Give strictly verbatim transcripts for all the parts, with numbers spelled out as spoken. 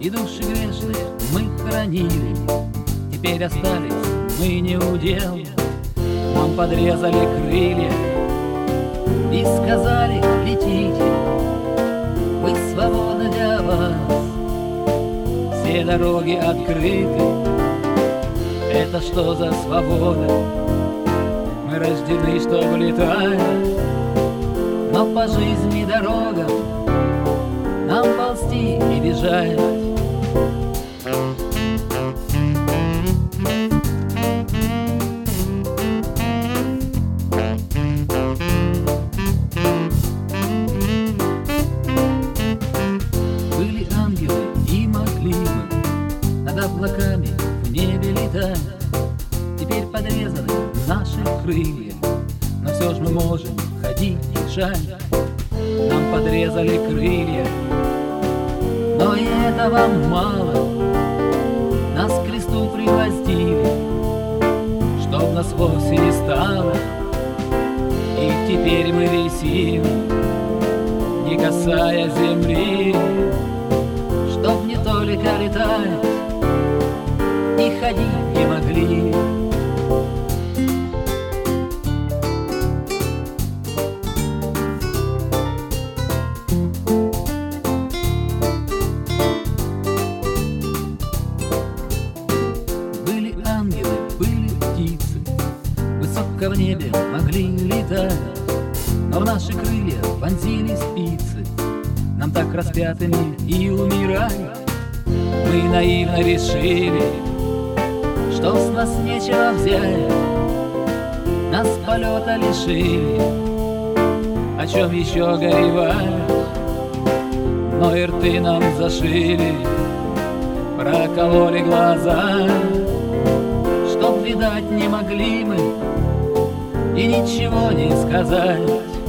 и души грешные мы хоронили. Теперь остались мы не удел, нам подрезали крылья и сказали: летите, вы свободны для вас, все дороги открыты. Это что за свобода? Мы рождены, чтобы летать, но по жизни дорогам нам ползти и бежать. Были ангелы и могли мы над облаками в небе летать. Теперь подрезаны наши крылья, но все ж мы можем ходить и дышать. Нам подрезали крылья, но и этого мало. Нас к кресту пригвоздили, чтоб нас вовсе не стало. И теперь мы висим, не касаясь земли, чтоб не только летать и ходить не могли. Были птицы, высоко в небе могли летать, но в наши крылья вонзили спицы, нам так распятыми и умирать. Мы наивно решили, что с нас нечего взять, нас полета лишили, о чем еще горевать. Но и рты нам зашили, прокололи глаза, чтоб видать не могли мы и ничего не сказать.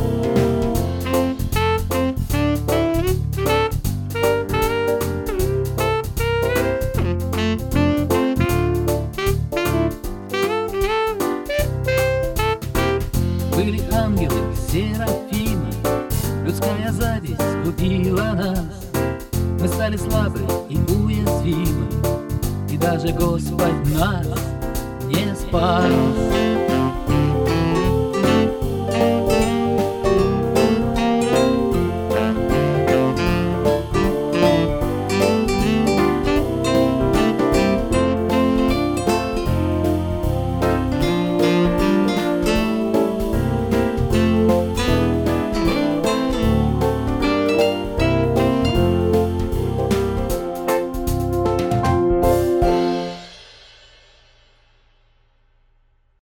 Были ангелы серафимы, людская зависть убила нас. Мы стали слабы и уязвимы, и даже Господь нас не спас.